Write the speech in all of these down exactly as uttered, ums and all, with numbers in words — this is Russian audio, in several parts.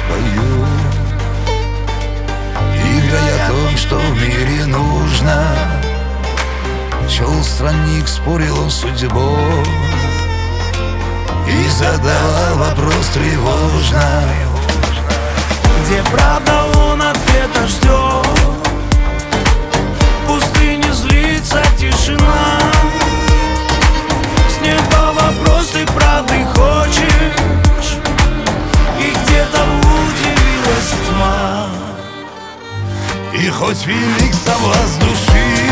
спою, играя о том, что в мире нужно. Чел странник, спорил он с судьбой и задавал вопрос тревожно: где правда, он ответа ждет. В пустыне злится тишина. С неба вопрос: ты правды хочешь? И где-то удивилась тьма. И хоть велик соблазн души,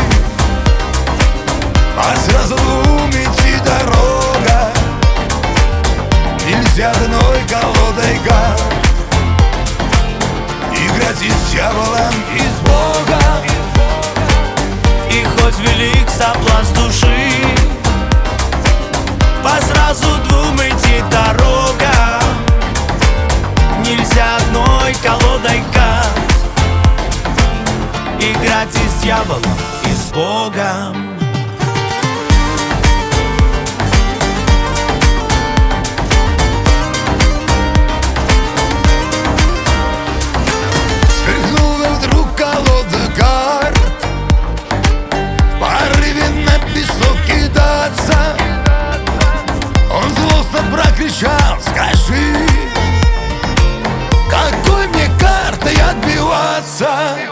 а сразу двум идти дорога. Нельзя одной колодой карт играть и с дьяволом, и с Богом. И хоть велик соблазн души, по сразу двум идти дорога. Нельзя одной колодой карт играть и с дьяволом, и с Богом. Сверкнула вдруг колода карт, в порыве на песок кидаться. Он злостно прокричал: скажи, какой мне картой отбиваться?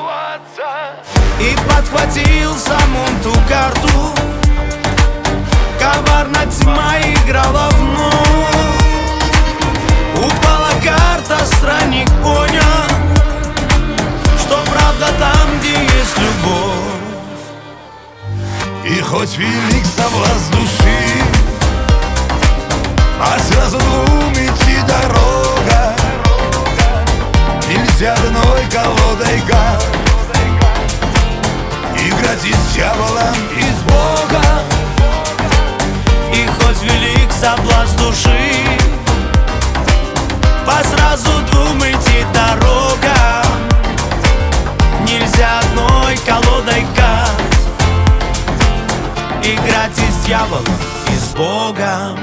И подхватил сам он ту карту. Коварно тьма играла вновь. Упала карта, странник понял, что правда там, где есть любовь. И хоть велик соблазн души, а сразу двум идти дорога. Нельзя одной колодой карт играть и с дьяволом, и с Богом. И хоть велик соблазн души, по сразу двум идти дорога. Нельзя одной колодой карт играть и с дьяволом, и с Богом.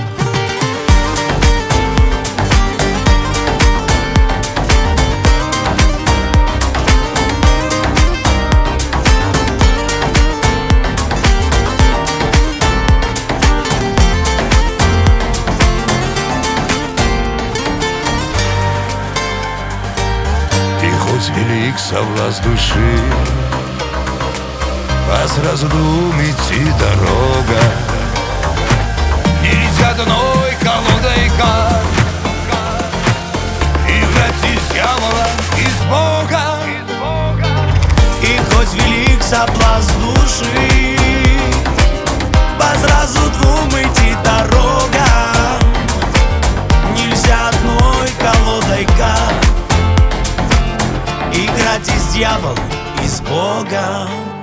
Хоть велик соблазн души, а сразу двум идти дорога. Нельзя одной колодой карт играть и с дьяволом, и с Богом. И хоть велик соблазн души, по сразу двум идти дорога. Нельзя одной колодой карт играть и с дьяволом, и с Богом.